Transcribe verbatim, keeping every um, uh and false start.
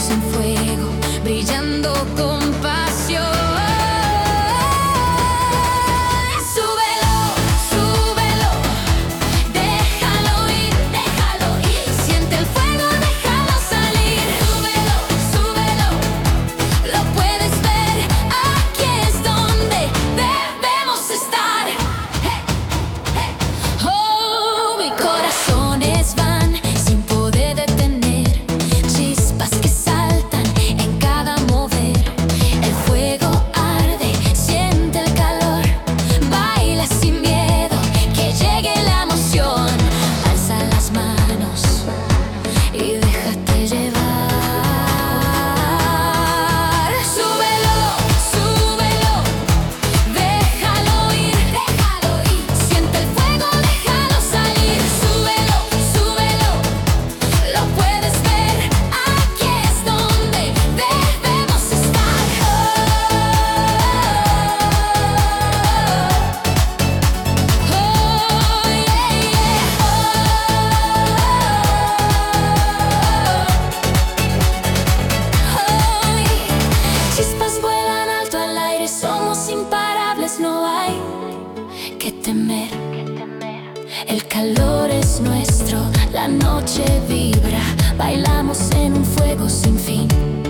estamos en fuego, brillando con pasión. Súbelo, súbelo, déjalo ir, déjalo ir. Siente el fuego, déjalo salir. Súbelo, súbelo, lo puedes ver. Aquí es donde debemos estar. Hey, hey. Oh, mi corazones van sin poder detener, chispas que saltan en cada mover. El fuego arde, siente el calor, baila sin miedo, que llegue la emoción. Alza las manos y déjate llevar. Súbelo, súbelo, déjalo ir, déjalo ir. Siente el fuego, déjalo salir. Súbelo, súbelo, lo puedes ver. Aquí es donde debemos estar. Oh, oh, yeah, yeah. Oh, oh. Chispas vuelan alto al aire, somos imparables, no hay que temer. El calor es nuestro, la noche vibra, bailamos en un fuego sin fin.